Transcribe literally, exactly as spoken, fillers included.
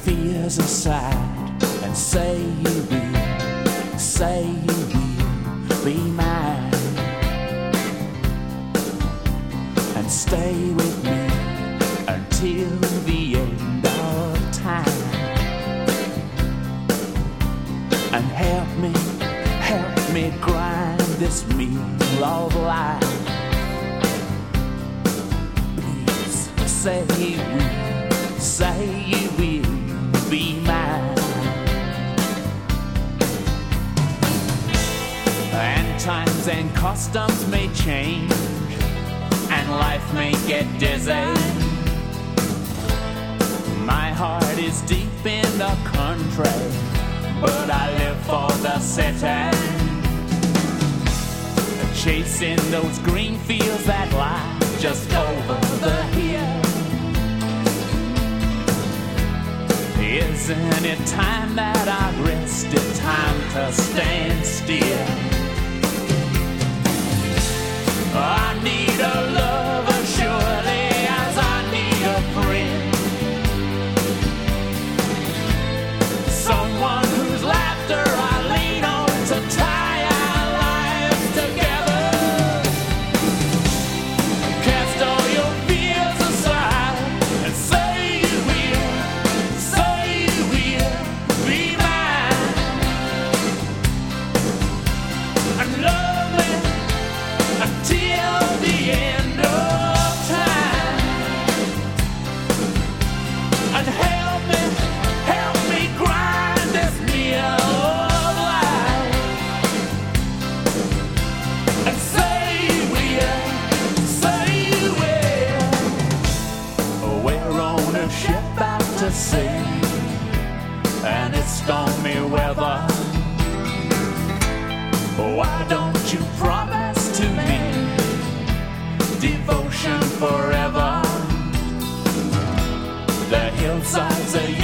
fears aside and say you will, say you will be mine, and stay with me until the end of time, and help me, help me grind this meal of life. Please say you will, say you will be mine. And times and customs may change, and life may get dizzy. My heart is deep in the country, but I live for the city, chasing those green fields that lie just over the hill. Isn't it time that I rested, time to stand still? I need a lover surely as I need a friend, someone whose laughter I lean on to tie our lives together. Cast all your fears aside and say you will, say you will be mine, and love me until the end of time, and help me, help me grind this meal of life, and say you will, say you will. We're on a ship out to sea, and it's stormy weather. Why don't you promise to me devotion forever? The hillsides are